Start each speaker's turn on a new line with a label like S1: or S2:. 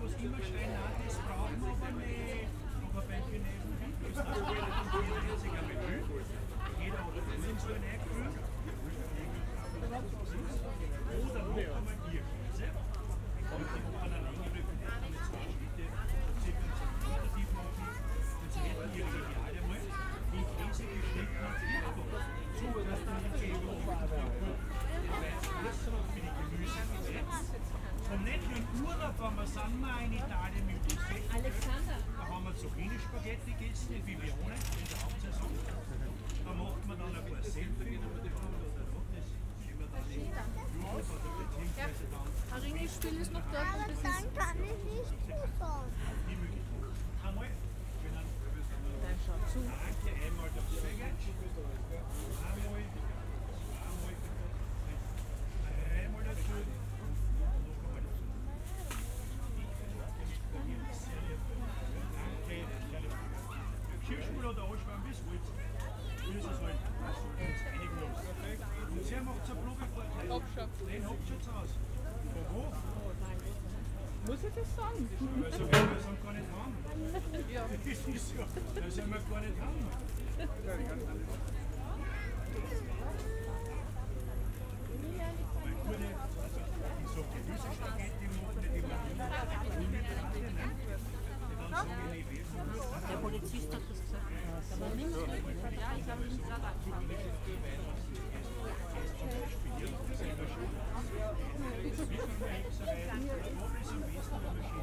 S1: was immer schreien, nein, das brauchen wir aber nicht. Aber beim Chinesen ist das ein 44er Menü. Jeder hat einen so einen eingefüllt. Oder noch einmal Bierkäse. Und die haben eine längere Fette mit 2 Schnitte, circa tief machen. Das hätten ihre Ideale mal. Die Käse geschnitten hat so, dass dann die Käse den weißen Rüssel für die Gemüse gesetzt. Und nicht nur im Urlaub, wenn wir sind wir in Italien mit dem
S2: Alexander.
S1: da haben wir Zucchini-Spaghetti gegessen, in Vivione, in der Hauptsaison. Da macht man dann ein paar Selfie.
S2: Ringelspiel ist noch dort.
S3: Aber dann kann ich nicht zuschauen.
S1: Einmal können
S2: Nein, schau zu.
S1: Danke einmal der Pflege. Einmal, dreimal dazu. Noch einmal dazu. Danke. Kirschmüll oder Anschwamm, wie es wollt. Wie ist es halt? Einigen uns. Und sie macht eine Probevorteil. Den habt ihr zu Hause. Von wo?
S2: Muss ich das sagen?
S1: Also wenn wir es gar nicht haben.
S2: Ja.
S1: Das ist ja, das sind wir gar nicht haben. So Gemüsespaghetti machen, die
S2: Der Polizist hat das gesagt. Aber nimmst du? Ja, ich habe ihn gerade angefangen.
S1: Zum Beispiel hier selber schon.